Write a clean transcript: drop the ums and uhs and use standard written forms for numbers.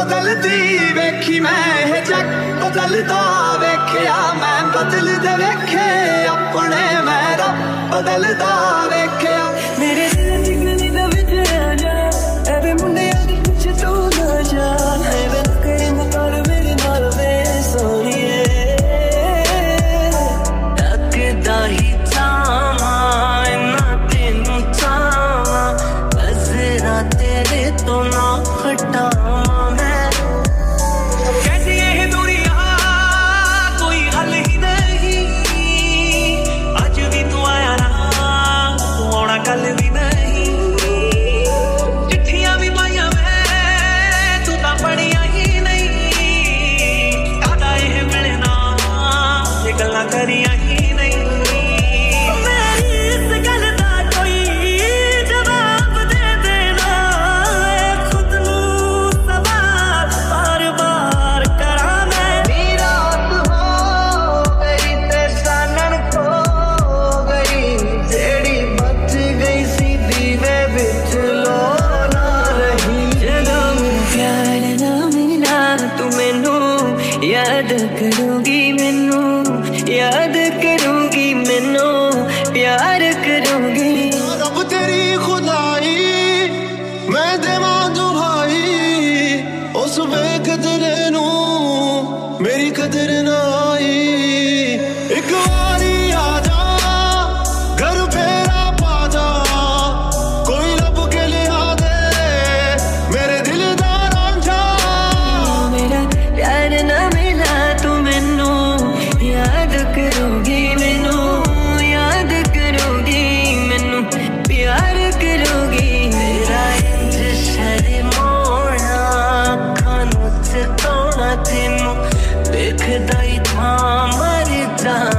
बदलती वेखी मैं जग बदलता वेख्या मैं बदलते वेखे अपने मैं रब बदलता वेख्या मेरे दिल दी गली दे विच आ जा एवे मुंडे आदि पिछ तू ना जा एवे करेंगा कर मेरे नाल वे सोनिए तकदा ही चावा ना तेनू चावा नजरा तेरे तो ना हटावा मैं कैसी ये दुनिया कोई हल ही नहीं आज भी तू आया ना तू आना कल भी नहीं चिट्ठियां भी पाइया मैं तू तो पढ़िया ही नहीं कादा ये मिलना ये गल्लां करिया ही नहीं मेरी इस गल दा कोई जवाब दे देना खुद नू सवाल बार बार करा मैं रात हो गई ते सानन खो गई जेड़ी बच गई सी दीवे विच लो ना रही जदों प्यार ना मिला तू मैनू याद करूंगी मैनू याद करूंगी मैनू प्यार करूंगी रब तेरी खुदाई मैं देवां दुहाई उस बेकदरे नू मेरी कदर ना आई एक बारी आ जा घर फेरा पा जा कोई लब के लिया दे मेरे दिल दा रांझा मेरा प्यार ना मिला तू मैनू याद करोगी मैनू याद करोगी मैनू प्यार करोगी मेरा इंज शर्मोना अखां नूं चिताउणा तैनू देखदा ही थां मर जा